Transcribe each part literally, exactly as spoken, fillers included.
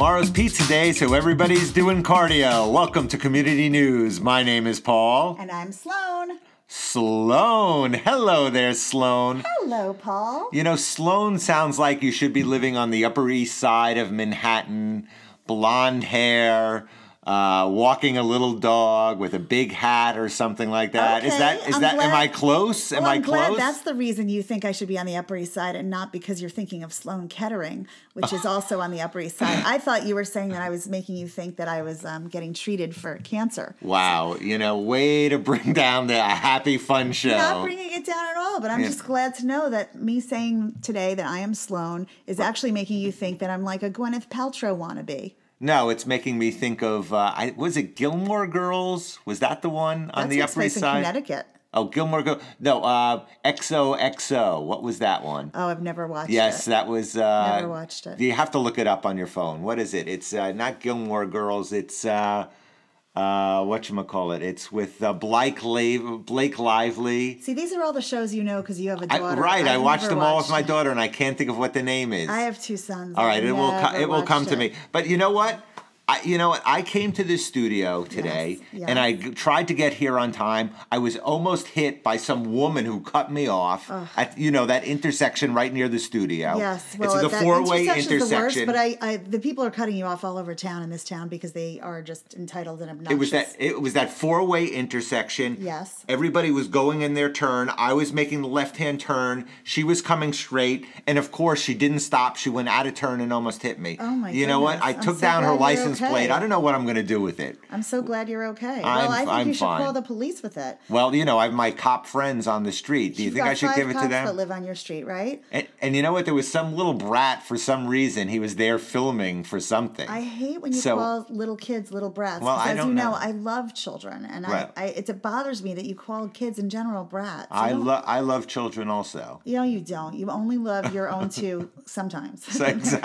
Tomorrow's pizza day, so everybody's doing cardio. Welcome to Community News. My name is Paul. And I'm Sloan. Sloan. Hello there, Sloan. Hello, Paul. You know, Sloan sounds like you should be living on the Upper East Side of Manhattan, blonde hair, uh, walking a little dog with a big hat or something like that. Okay, Is that, is I'm that, glad, am I close? Am well, I I'm close? glad that's the reason you think I should be on the Upper East Side and not because you're thinking of Sloan Kettering, which is also on the Upper East Side. I thought you were saying that I was making you think that I was um, getting treated for cancer. Wow. You know, way to bring down the happy, fun show. Not bringing it down at all, but I'm Yeah. just glad to know that me saying today that I am Sloan is actually making you think that I'm like a Gwyneth Paltrow wannabe. No, it's making me think of, uh, I, was it Gilmore Girls? Was that the one on That the takes Upper place East in Side? Connecticut. Oh, Gilmore Girls. No, uh, X O X O. What was that one? Oh, I've never watched Yes, it. that was. Uh, Never watched it. You have to look it up on your phone. What is it? It's uh, not Gilmore Girls. It's, uh, uh, whatchamacallit. It's with uh, Blake, La- Blake Lively. See, these are all the shows you know because you have a I, daughter. right, I I've watched never them all with my watched- daughter, and I can't think of what the name is. I have two sons. All right, I've it will co- never it will come watched to it. me. But you know what? I, you know what? I came to this studio today, Yes, and I yes. g- tried to get here on time. I was almost hit by some woman who cut me off at you know that intersection right near the studio. Yes, well, it's the that four-way intersection's intersection. the worst, but I, I, the people are cutting you off all over town in this town because they are just entitled and obnoxious. It was that it was that four-way intersection. Yes. Everybody was going in their turn. I was making the left-hand turn. She was coming straight, and of course, she didn't stop. She went out of turn and almost hit me. Oh my You know what? I goodness. I'm took so down her glad you're license okay. plate. I don't know what I'm going to do with it. I'm so glad you're okay. I'm- well, I think I'm you should fine. call the police with it. Well, you know, I have my cop friends on the street. Do you You've think got I should five give it to cops them? that live on your street, right? And, and you know what? There was some little brat for some reason. He was there filming for something. I hate when you So- call little kids little brats. Well, 'cause I as don't you know, know. I love children, and Right. I, I it, it bothers me that you call kids in general brats. You I don't- love I love children also. You know, you don't. You only love your own two sometimes. So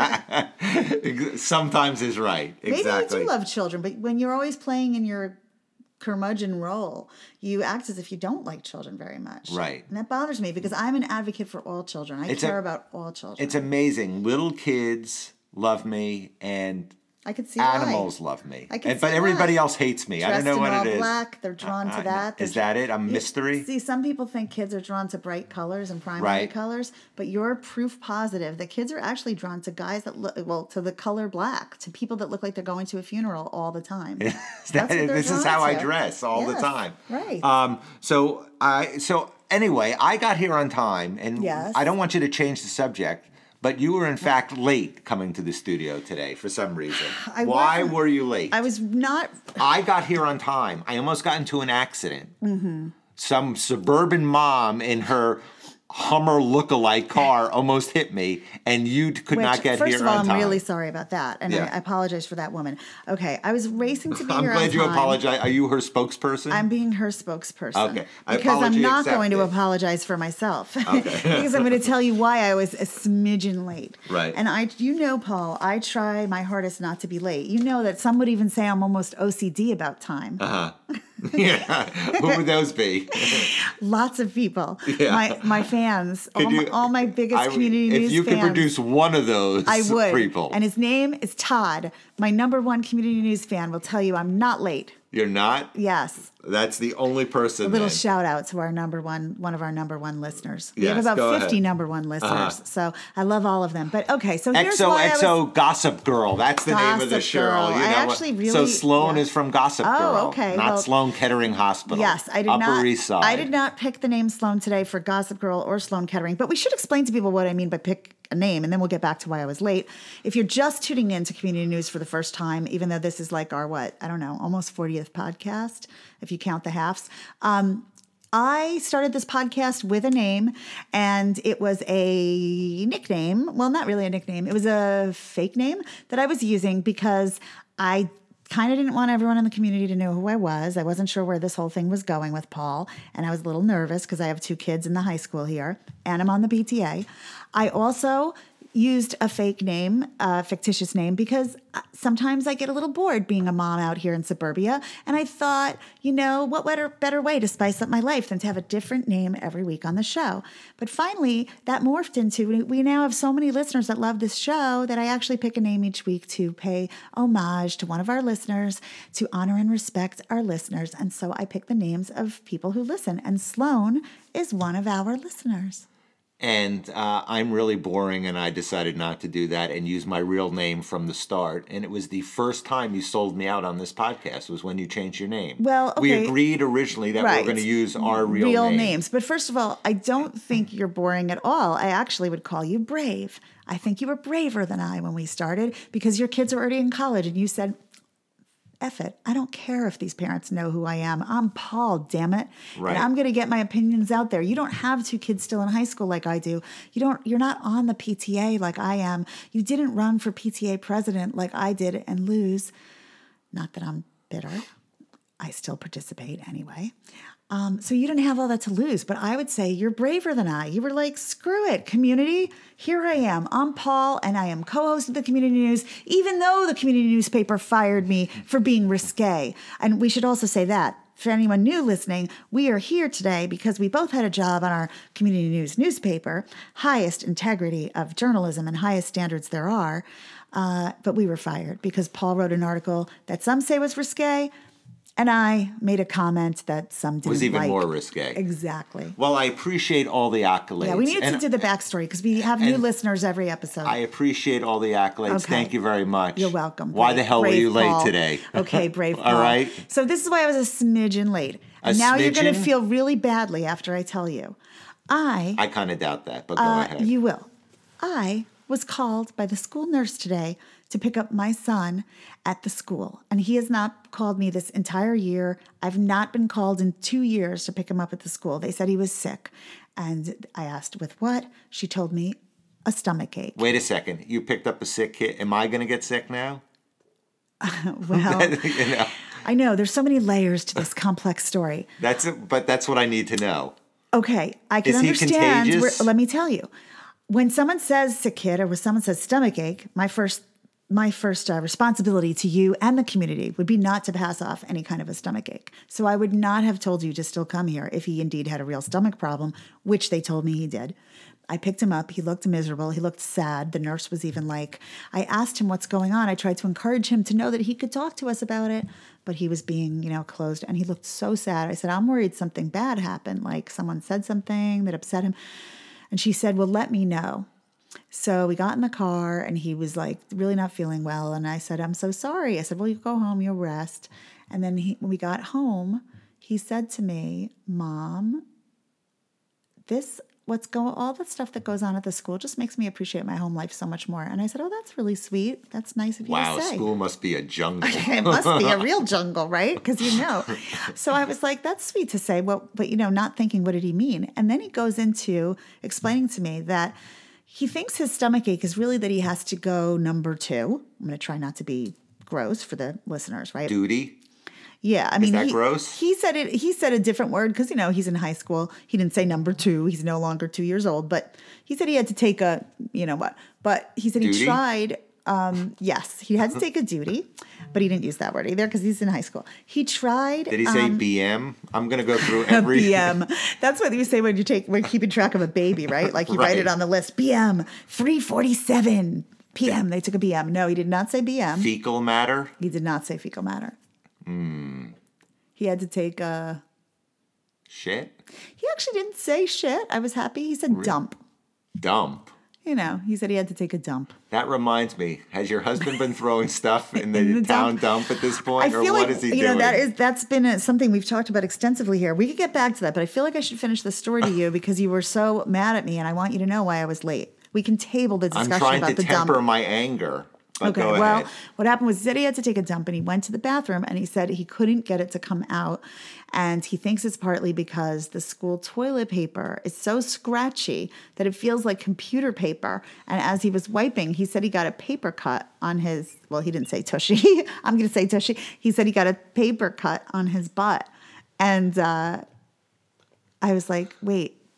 exactly. Sometimes is right. Maybe Exactly. you do love children, but when you're always playing in your curmudgeon role, you act as if you don't like children very much. Right. And that bothers me because I'm an advocate for all children. I It's care a- about all children. It's amazing. Little kids love me, and I could see animals why. love me. I can And, but see everybody why. else hates me. I don't Dressed know in what all it is. black, they're drawn Uh, to that. Is They're- that it? A You- mystery? See, some people think kids are drawn to bright colors and primary Right. colors, but you're proof positive that kids are actually drawn to guys that look, well, to the color black, to people that look like they're going to a funeral all the time. Is That's that- what they're this is drawn how I to. dress all the Yes, time. right. Um. So I. So anyway, I got here on time, and Yes. I don't want you to change the subject. But you were in fact late coming to the studio today for some reason. I Why wasn't. were you late? I was not. I got here on time. I almost got into an accident. Mm-hmm. Some suburban mom in her Hummer look-alike car almost hit me, and you could Which, not get first here of all, on I'm time. really sorry about that, and Yeah. I, I apologize for that woman. Okay, I was racing to be I'm here glad on you time. apologize. Are you her spokesperson? I'm being her spokesperson. Okay. I Because I'm apology not going to accepted. apologize for myself. Okay. Because I'm going to tell you why I was a smidgen late. Right. And I, you know, Paul, I try my hardest not to be late. You know that some would even say I'm almost O C D about time. Uh-huh. Yeah. Who would those be? Lots of people. Yeah. My my fans, all, Could my, you- all my biggest I- community if news you fans. could produce one of those I would. people. And his name is Todd. My number one community news fan will tell you I'm not late. You're not? Yes. That's the only person A little then. shout out to our number one, one of our number one listeners. We Yes, have go about fifty ahead. number one listeners. Uh-huh. So I love all of them. But okay, so here's X O why X O I was... Gossip Girl. That's the name of the Gossip show. Girl. You I know what- actually really- So Sloan yeah. is from Gossip Oh, Girl. okay, Not well- Sloan Kettering Hospital. Yes, I did Upper not. East Side. I did not pick the name Sloan today for Gossip Girl or Sloan Kettering, but we should explain to people what I mean by pick a name, and then we'll get back to why I was late. If you're just tuning in to community news for the first time, even though this is like our what I don't know, almost fortieth podcast, if you count the halves. Um, I started this podcast with a name, and it was a nickname. Well, not really a nickname. It was a fake name that I was using because I kind of didn't want everyone in the community to know who I was. I wasn't sure where this whole thing was going with Paul, and I was a little nervous because I have two kids in the high school here, and I'm on the P T A. I also used a fake name, a fictitious name, because sometimes I get a little bored being a mom out here in suburbia. And I thought, you know, what better, better way to spice up my life than to have a different name every week on the show? But finally, that morphed into, we now have so many listeners that love this show that I actually pick a name each week to pay homage to one of our listeners, to honor and respect our listeners. And so I pick the names of people who listen. And Sloan is one of our listeners. And uh, I'm really boring, and I decided not to do that and use my real name from the start. And it was the first time you sold me out on this podcast was when you changed your name. Well, okay. We agreed originally that right. we were going to use our real, real names. names. But first of all, I don't think you're boring at all. I actually would call you brave. I think you were braver than I when we started because your kids are already in college, and you said, F it. I don't care if these parents know who I am. I'm Paul, damn it. Right. And I'm going to get my opinions out there. You don't have two kids still in high school like I do. You don't, you're not on the P T A like I am. You didn't run for P T A president like I did and lose. Not that I'm bitter. I still participate anyway. Um, so you didn't have all that to lose, but I would say you're braver than I. You were like, screw it, community. Here I am. I'm Paul, and I am co-host of the Community News, even though the community newspaper fired me for being risque. And we should also say that. For anyone new listening, we are here today because we both had a job on our Community News newspaper, highest integrity of journalism and highest standards there are, uh, but we were fired because Paul wrote an article that some say was risque, and I made a comment that some didn't was even like. more risque. Exactly. Well, I appreciate all the accolades. Yeah, we needed and to do the backstory because we have new listeners every episode. I appreciate all the accolades. Okay. Thank you very much. You're welcome. Why Brave- the hell were brave you late Paul. today? Okay, brave Paul. All right. So this is why I was a smidgen late. A And now you're going to smidgen? feel really badly after I tell you. I, I kind of doubt that, but go uh, ahead. you will. I was called by the school nurse today to pick up my son at the school. And he has not called me this entire year. I've not been called in two years to pick him up at the school. They said he was sick. And I asked, with what? She told me a stomach ache. Wait a second. You picked up a sick kid. Am I going to get sick now? Well, you know, I know there's so many layers to this complex story. that's it, but that's what I need to know. Okay, I can Is he understand. contagious? Where, let me tell you, when someone says sick kid or when someone says stomach ache, my first my first uh, responsibility to you and the community would be not to pass off any kind of a stomach ache. So I would not have told you to still come here if he indeed had a real stomach problem, which they told me he did. I picked him up. He looked miserable. He looked sad. The nurse was even like, I asked him what's going on. I tried to encourage him to know that he could talk to us about it, but he was being, you know, closed and he looked so sad. I said, I'm worried something bad happened, like someone said something that upset him. And she said, well, let me know. So we got in the car and he was like really not feeling well. And I said, I'm so sorry. I said, well, you go home, you'll rest. And then he, when we got home, he said to me, Mom, this, what's going, all the stuff that goes on at the school just makes me appreciate my home life so much more. And I said, oh, that's really sweet. That's nice of you Wow, to say. school must be a jungle. It must be a real jungle, right? Because you know. So I was like, that's sweet to say. Well, but, you know, not thinking, what did he mean? And then he goes into explaining to me that he thinks his stomach ache is really that he has to go number two. I'm going to try not to be gross for the listeners, right? Duty? Yeah, I mean, that he, gross? He said it. He said a different word because you know he's in high school. He didn't say number two. He's no longer two years old, but he said he had to take a, you know what? But he said Duty? he tried. Um, yes, he had to take a duty, but he didn't use that word either because he's in high school. He tried. Did he say um, B M? I'm going to go through every... B M. That's what you say when you take when keeping track of a baby, right? Like you Right. write it on the list. B M three forty-seven P M. They took a B M. No, he did not say B M. Fecal matter? He did not say fecal matter. Hmm. He had to take a. Shit? He actually didn't say shit. I was happy. He said dump. Dump. You know, he said he had to take a dump. That reminds me. Has your husband been throwing stuff in the, In the town dump? dump at this point? I Or feel what like is he you doing? know that is that's been a, something we've talked about extensively here. We could get back to that, but I feel like I should finish the story to you because you were so mad at me, and I want you to know why I was late. We can table the I'm discussion trying about to the temper dump. my anger. But Okay, go well, ahead. what happened was he said he had to take a dump and he went to the bathroom and he said he couldn't get it to come out. And he thinks it's partly because the school toilet paper is so scratchy that it feels like computer paper. And as he was wiping, he said he got a paper cut on his, well, he didn't say tushy. I'm going to say tushy. He said he got a paper cut on his butt. And uh, I was like, wait,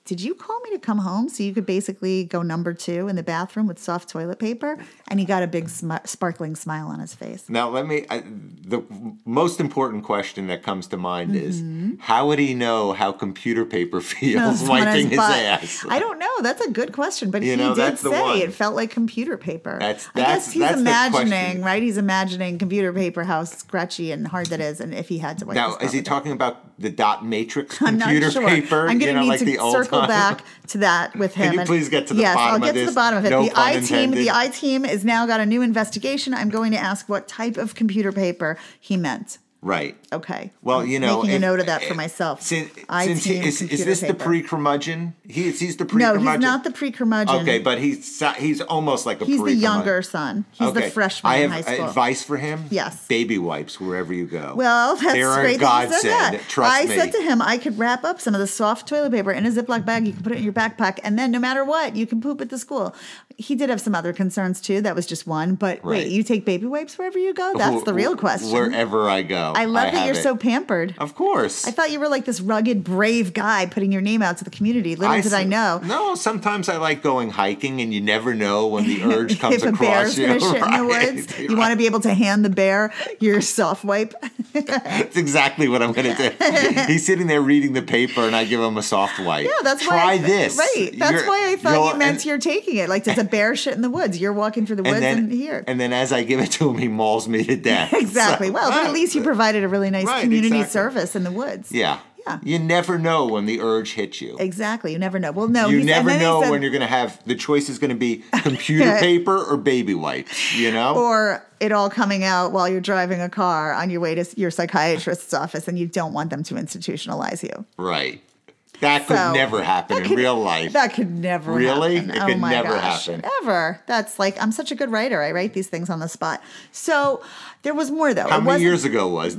did you call me to come home so you could basically go number two in the bathroom with soft toilet paper? And he got a big sm- sparkling smile on his face. Now, let me, I, the most important question that comes to mind mm-hmm. is, how would he know how computer paper feels no, wiping his, his ass? I don't know. That's a good question. But you he know, did say it felt like computer paper. That's, that's, I guess he's that's imagining, right? He's imagining computer paper, how scratchy and hard that is, and if he had to wipe now, his is he talking about the dot matrix computer I'm not sure. paper? I'm going to you know, need like to the old circle time? back to that with him. Can you and, please get to the yes, bottom I'll of get this? to the bottom of it. No the pun I team, intended. the I team has now got a new investigation. I'm going to ask what type of computer paper he meant. Right. Okay. Well, you know, making if, a note of that for myself. Since, I since he, is, is this paper. the pre-curmudgeon? He is, he's the No, pre-curmudgeon. he's not the pre-curmudgeon. Okay, but he's he's almost like a he's pre-curmudgeon. the younger son. He's okay. the freshman I have in high school. advice for him. Yes. Baby wipes wherever you go. Well, that's They're great a that you said godsend. that. Trust I me. said to him, I could wrap up some of the soft toilet paper in a Ziploc bag. You can put it in your backpack, and then no matter what, you can poop at the school. He did have some other concerns too. That was just one. But right. wait, you take baby wipes wherever you go? That's the real question. Wherever I go. I love I that you're it. so pampered. Of course. I thought you were like this rugged, brave guy putting your name out to the community. Little I did I know. No, sometimes I like going hiking, and you never know when the urge comes if a across bear's you. gonna shit right? in the woods, you want to be able to hand the bear your soft wipe. That's exactly what I'm going to do. He's sitting there reading the paper, and I give him a soft wipe. Yeah, that's Try why. I, this. Right. That's you're, why I thought you meant and, you're taking it. Like, does a bear shit in the woods? You're walking through the woods, and, then, and here. And then as I give it to him, he mauls me to death. Exactly. So, well, but at least you provided a really nice right, community exactly. service in the woods. Yeah. Yeah. You never know when the urge hits you. Exactly. You never know. Well, no. You he's, never and know said, when you're going to have, the choice is going to be computer paper or baby wipes, you know? Or it all coming out while you're driving a car on your way to your psychiatrist's office, and you don't want them to institutionalize you. Right. That could so, never happen in could, real life. That could never really? happen. It oh could my never gosh. happen. Ever. That's like, I'm such a good writer. I write these things on the spot. So there was more, though. How it many wasn't... years ago was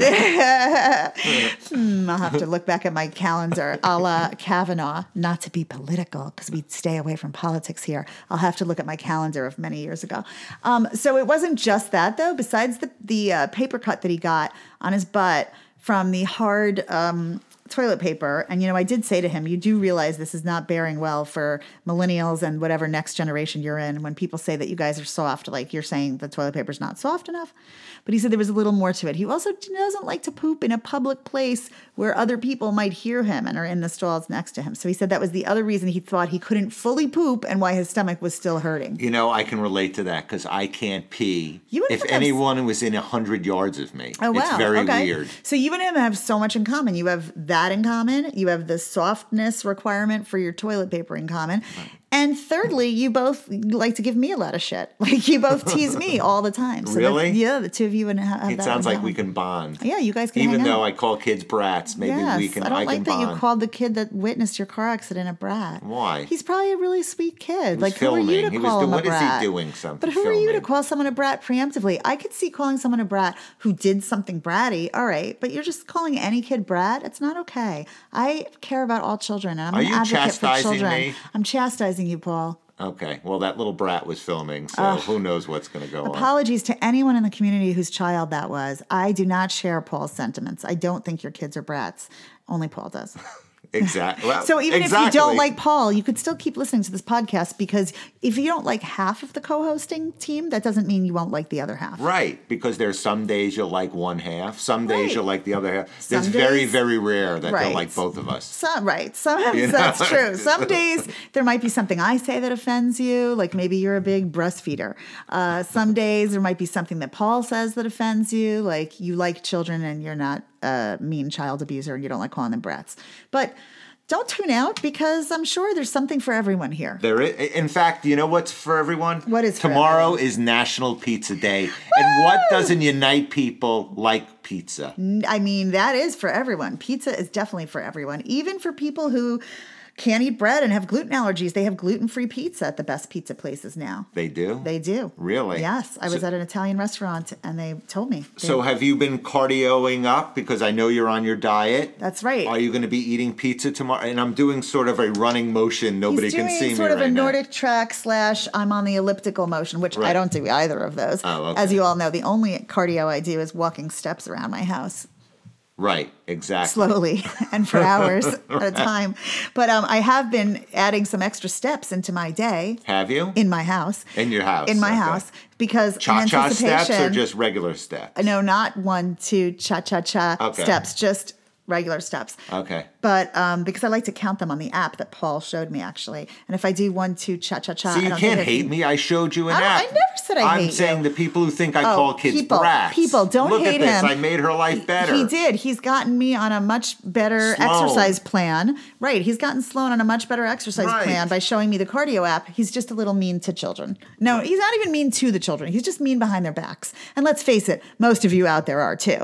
that? hmm, I'll have to look back at my calendar, a la Kavanaugh, not to be political, because we stay away from politics here. I'll have to look at my calendar of many years ago. Um, so it wasn't just that, though. Besides the, the uh, paper cut that he got on his butt from the hard... Um, toilet paper. And, you know, I did say to him, you do realize this is not bearing well for millennials and whatever next generation you're in. When people say that you guys are soft, like you're saying the toilet paper is not soft enough. But he said there was a little more to it. He also doesn't like to poop in a public place where other people might hear him and are in the stalls next to him. So he said that was the other reason he thought he couldn't fully poop and why his stomach was still hurting. You know, I can relate to that because I can't pee you if anyone have... was in one hundred yards of me. Oh, wow. It's very okay. weird. So you and him have so much in common. You have that in common. You have the softness requirement for your toilet paper in common. Right. And thirdly, you both like to give me a lot of shit. Like you both tease me all the time. So really? Yeah, the two of you would have that. It sounds like we can bond. Yeah, you guys can Even hang though out. I call kids brats, maybe yes, we can I don't I like can that bond. you called the kid that witnessed your car accident a brat. Why? He's probably a really sweet kid. Like filming. who are you to he call was him do- a what brat? What is he doing something? But who filming. are you to call someone a brat preemptively? I could see calling someone a brat who did something bratty. All right, but you're just calling any kid brat. It's not okay. I care about all children, and I'm are an you advocate for chastising children. me? I'm chastising you, Paul. Okay. Well, that little brat was filming, so Ugh. who knows what's going to go on. Apologies to anyone in the community whose child that was. I do not share Paul's sentiments. I don't think your kids are brats. Only Paul does. Exactly. Well, so even exactly. if you don't like Paul, you could still keep listening to this podcast because if you don't like half of the co-hosting team, that doesn't mean you won't like the other half. Right. Because there's some days you'll like one half, some days right. you'll like the other half. Some it's days, very, very rare that right. they'll like both of us. Some, right. Sometimes you know? That's true. Some days there might be something I say that offends you, like maybe you're a big breastfeeder. Uh, some days there might be something that Paul says that offends you, like you like children and you're not a mean child abuser and you don't like calling them brats. But don't tune out because I'm sure there's something for everyone here. There is, in fact, you know what's for everyone? What is for Tomorrow everyone? is National Pizza Day. And what doesn't unite people like pizza? I mean, that is for everyone. Pizza is definitely for everyone. Even for people who can't eat bread and have gluten allergies. They have gluten-free pizza at the best pizza places now. They do? They do. Really? Yes. I was so, at an Italian restaurant and they told me. They, so have you been cardioing up? Because I know you're on your diet. That's right. Are you going to be eating pizza tomorrow? And I'm doing sort of a running motion. Nobody He's can doing see me sort of right a Nordic now. track slash I'm on the elliptical motion, which right. I don't do either of those. Oh, okay. As you all know, the only cardio I do is walking steps around my house. Right, exactly. Slowly and for hours at a time. But um, I have been adding some extra steps into my day. Have you? In my house. In your house. In my okay. house. Because Cha-cha in anticipation, steps or just regular steps? No, not one, two, cha-cha-cha okay. steps. Just regular steps. Okay. But um, because I like to count them on the app that Paul showed me, actually. And if I do one, two, cha-cha-cha. See, you I don't can't think hate can... me. I showed you an I, app. I never said I I'm hate saying you. the people who think I oh, call kids people, brats. People, don't Look hate at this. him. I made her life better. He did. He's gotten me on a much better Sloan. exercise plan. Right. He's gotten Sloan on a much better exercise right. plan by showing me the cardio app. He's just a little mean to children. No, he's not even mean to the children. He's just mean behind their backs. And let's face it, most of you out there are too.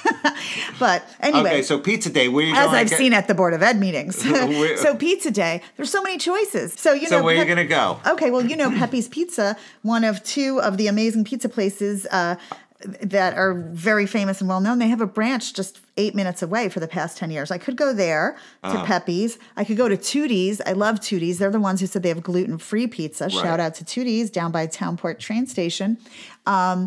But anyway. Okay, so pizza day. Where you As going I've get... seen at the Board of Ed meetings. So pizza day, there's so many choices. So you so know, where Pep- are you gonna go? Okay, well you know Pepe's Pizza, one of two of the amazing pizza places uh, that are very famous and well known. They have a branch just eight minutes away for the past ten years. I could go there to uh-huh. Pepe's. I could go to Tootie's. I love Tootie's. They're the ones who said they have gluten free pizza. Right. Shout out to Tootie's down by Townport train station. Um,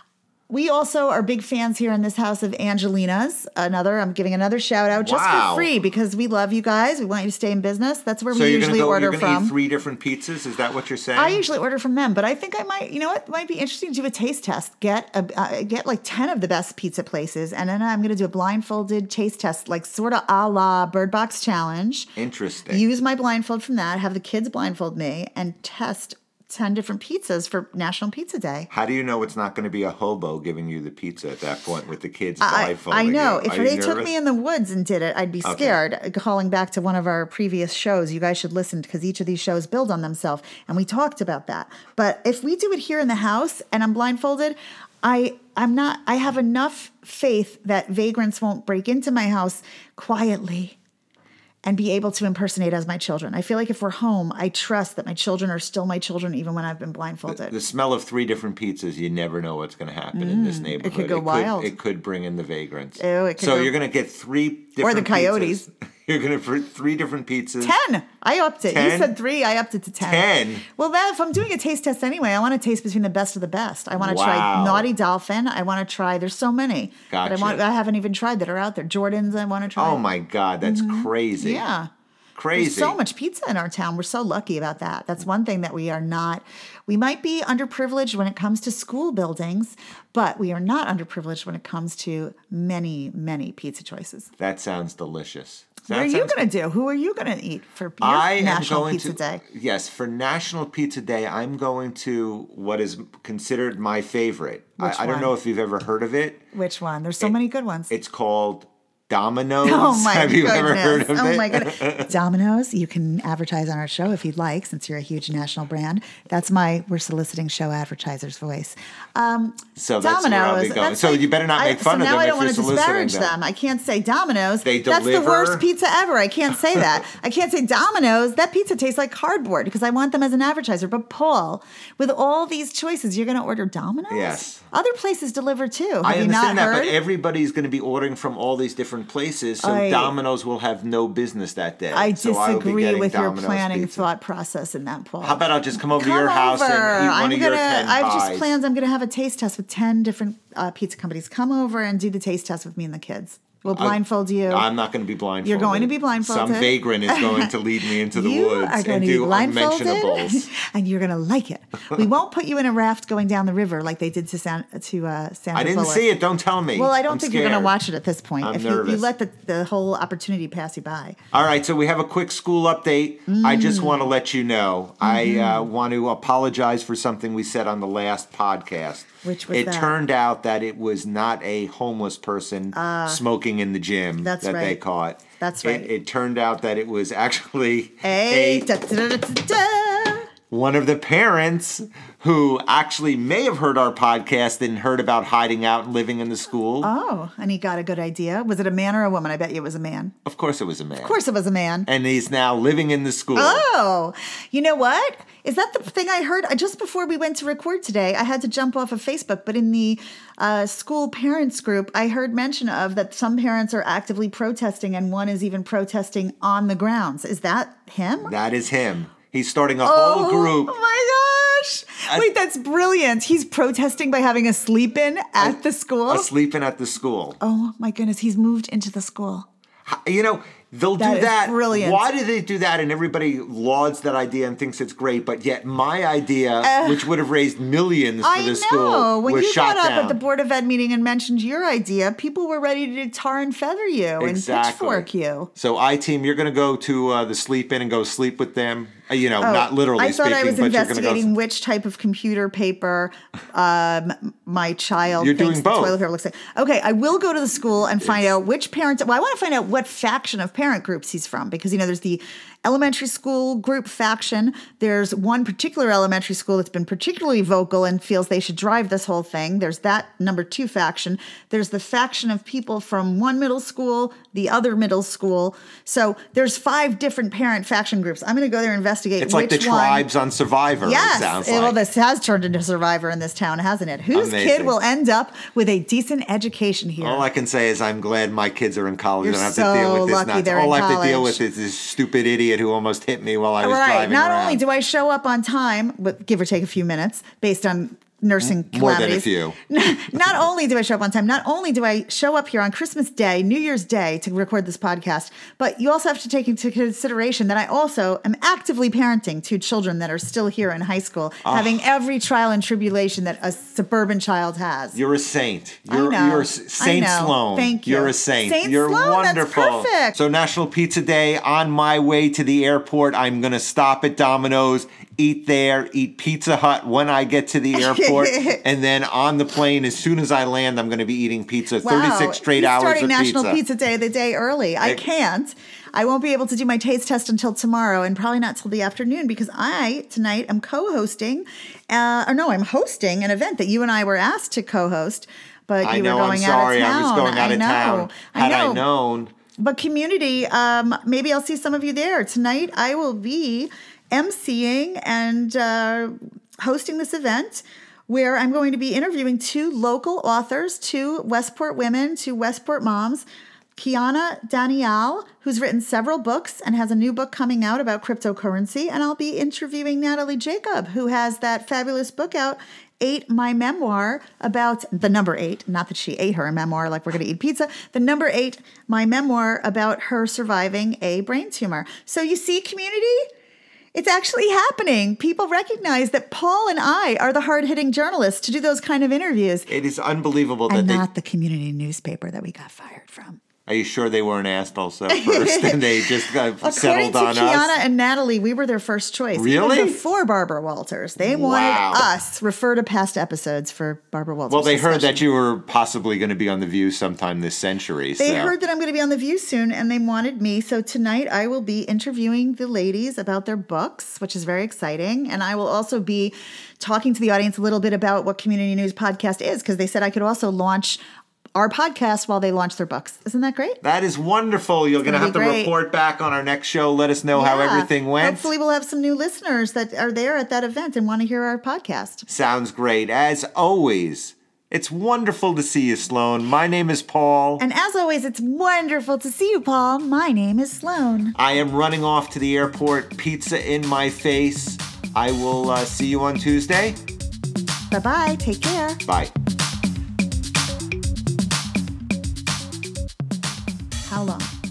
We also are big fans here in this house of Angelina's. Another, I'm giving another shout out just wow. for free because we love you guys. We want you to stay in business. That's where so we you're usually gonna go, order you're gonna from. Eat three different pizzas? Is that what you're saying? I usually order from them, but I think I might. You know what? It might be interesting to do a taste test. Get a uh, get like ten of the best pizza places, and then I'm going to do a blindfolded taste test, like sort of a la Bird Box Challenge. Interesting. Use my blindfold from that. Have the kids blindfold me and test ten different pizzas for National Pizza Day. How do you know it's not going to be a hobo giving you the pizza at that point with the kids I, blindfolding I know. you? If Are they you took nervous? me in the woods and did it, I'd be scared. Okay. Calling back to one of our previous shows, you guys should listen because each of these shows build on themselves, and we talked about that. But if we do it here in the house and I'm blindfolded, I I'm not. I have enough faith that vagrants won't break into my house quietly and be able to impersonate as my children. I feel like if we're home, I trust that my children are still my children even when I've been blindfolded. The, the smell of three different pizzas, you never know what's going to happen mm, in this neighborhood. It could go it wild. Could, it could bring in the vagrants. Ew, it could so go... you're going to get three different Or the coyotes. Pizzas. You're going to for three different pizzas. Ten. I upped it. Ten? You said three. I upped it to ten. Ten. Well, that, if I'm doing a taste test anyway, I want to taste between the best of the best. I want to wow. try Naughty Dolphin. I want to try. There's so many. Gotcha. But I want. I haven't even tried that are out there. Jordan's. I want to try. Oh my God, that's mm-hmm. crazy. Yeah. Crazy. There's so much pizza in our town. We're so lucky about that. That's one thing that we are not. We might be underprivileged when it comes to school buildings, but we are not underprivileged when it comes to many, many pizza choices. That sounds delicious. What that are sounds... you going to do? Who are you going to eat for your I National am going Pizza to, Day? Yes, for National Pizza Day, I'm going to what is considered my favorite. Which I, I don't one? know if you've ever heard of it. Which one? There's so it, many good ones. It's called Domino's. Oh my Have you goodness. ever heard of oh it? Oh my goodness. Domino's, you can advertise on our show if you'd like, since you're a huge national brand. That's my, we're soliciting show advertisers voice. Um, so that's Domino's, where I'll be going. So like, you better not make I, fun so of them now I don't if want you're to soliciting disparage them. them. I can't say Domino's. They That's deliver. the worst pizza ever. I can't say that. I can't say Domino's. That pizza tastes like cardboard because I want them as an advertiser. But Paul, with all these choices, you're going to order Domino's? Yes. Other places deliver too. Have I you understand not that, heard? but everybody's going to be ordering from all these different places, so I, Domino's will have no business that day. I so I will be disagree getting with your Domino's planning pizza. thought process in that, Paul. How about I'll just come over Come to your house over. and eat one I'm of gonna, your ten I've pies? just plans. I'm going to have a taste test with ten different uh, pizza companies. Come over and do the taste test with me and the kids. We'll blindfold you. I'm not going to be blindfolded. You're going to be blindfolded. Some vagrant is going to lead me into the you woods are going and to do be blindfolded, unmentionables. and you're going to like it. We won't put you in a raft going down the river like they did to San, to uh, Sandra I didn't Bullock. see it. Don't tell me. Well, I don't I'm think scared. you're going to watch it at this point. I'm if you, nervous. you let the, the whole opportunity pass you by. All right, so we have a quick school update. Mm. I just want to let you know. Mm-hmm. I uh, want to apologize for something we said on the last podcast. Which was it that? turned out that it was not a homeless person uh, smoking in the gym that right. they caught. That's right. It, it turned out that it was actually a, a da, da, da, da, da. one of the parents who actually may have heard our podcast and heard about hiding out and living in the school. Oh, and he got a good idea. Was it a man or a woman? I bet you it was a man. Of course it was a man. Of course it was a man. And he's now living in the school. Oh, you know what? Is that the thing I heard? Just before we went to record today, I had to jump off of Facebook, but in the uh, school parents group, I heard mention of that some parents are actively protesting and one is even protesting on the grounds. Is that him? That is him. He's starting a oh, whole group. Oh my gosh. Wait, that's brilliant. He's protesting by having a sleep-in at a, the school? A sleep-in at the school. Oh, my goodness. He's moved into the school. You know, they'll That do is that. brilliant. Why do they do that? And everybody lauds that idea and thinks it's great. But yet my idea, uh, which would have raised millions for I the know. school, When was you shot got up down. at the Board of Ed meeting and mentioned your idea, people were ready to tar and feather you Exactly. and pitchfork you. So I-Team, you're going to go to uh, the sleep-in and go sleep with them. Uh, you know, Oh, not literally I thought speaking, I was but you're going to investigating go... which type of computer paper um, my child You're thinks doing the both. toilet paper looks like. Okay, I will go to the school and find out which parent. Well, I want to find out what faction of parent groups he's from because you know there's the elementary school group faction. There's one particular elementary school that's been particularly vocal and feels they should drive this whole thing. There's that number two faction. There's the faction of people from one middle school, the other middle school. So there's five different parent faction groups. I'm going to go there and investigate It's which like the one. tribes on Survivor, Yes. it sounds Eh, like. Well, this has turned into Survivor in this town, hasn't it? Whose Amazing. kid will end up with a decent education here? All I can say is I'm glad my kids are in college. You're I don't have so to deal with this lucky nonsense. they're All in I have to deal college. with is this stupid idiot who almost hit me while I was Right. driving Not around. only do I show up on time, but give or take a few minutes based on nursing More than a calamities. few. Not only do I show up on time, not only do I show up here on Christmas Day, New Year's Day to record this podcast, but you also have to take into consideration that I also am actively parenting two children that are still here in high school, having every trial and tribulation that a suburban child has. You're a saint. You're, I know. you're a I Saint know. Sloan. Thank you. You're a saint. Saint you're Sloan, that's wonderful. perfect. So National Pizza Day, on my way to the airport, I'm going to stop at Domino's, eat there, eat Pizza Hut when I get to the airport, and then on the plane, as soon as I land, I'm going to be eating pizza. thirty-six straight He's hours starting of National pizza. Pizza Day the day early. I It- can't. I won't be able to do my taste test until tomorrow, and probably not till the afternoon because I tonight am co-hosting, uh, or no, I'm hosting an event that you and I were asked to co-host, but I you know, were I'm going sorry. out of town. I was going out I of know. town. I Had know. I known. But community, um, maybe I'll see some of you there. Tonight I will be emceeing and uh, hosting this event where I'm going to be interviewing two local authors, two Westport women, two Westport moms. Kiana Danielle, who's written several books and has a new book coming out about cryptocurrency. And I'll be interviewing Natalie Jacob, who has that fabulous book out, Eight, my memoir about the number eight, not that she ate her memoir like we're going to eat pizza, the number eight, my memoir about her surviving a brain tumor. So you see, community, it's actually happening. People recognize that Paul and I are the hard-hitting journalists to do those kind of interviews. It is unbelievable that And they... not the community newspaper that we got fired from. Are you sure they weren't asked also first and they just got According settled to on Kiana us? and Natalie, we were their first choice. Really? Even before Barbara Walters. They wanted Wow. us refer to past episodes for Barbara Walters. Well, they heard discussion. that you were possibly going to be on The View sometime this century. They so. heard that I'm going to be on The View soon, and they wanted me. So tonight I will be interviewing the ladies about their books, which is very exciting. And I will also be talking to the audience a little bit about what Community News Podcast is, because they said I could also launch our podcast while they launch their books. Isn't that great? That is wonderful. You're going to gonna have to be great. report back on our next show. Let us know how Yeah. everything went. Hopefully we'll have some new listeners that are there at that event and want to hear our podcast. Sounds great. As always, it's wonderful to see you, Sloan. My name is Paul. And as always, it's wonderful to see you, Paul. My name is Sloan. I am running off to the airport, pizza in my face. I will uh, see you on Tuesday. Bye-bye. Take care. Bye. How long?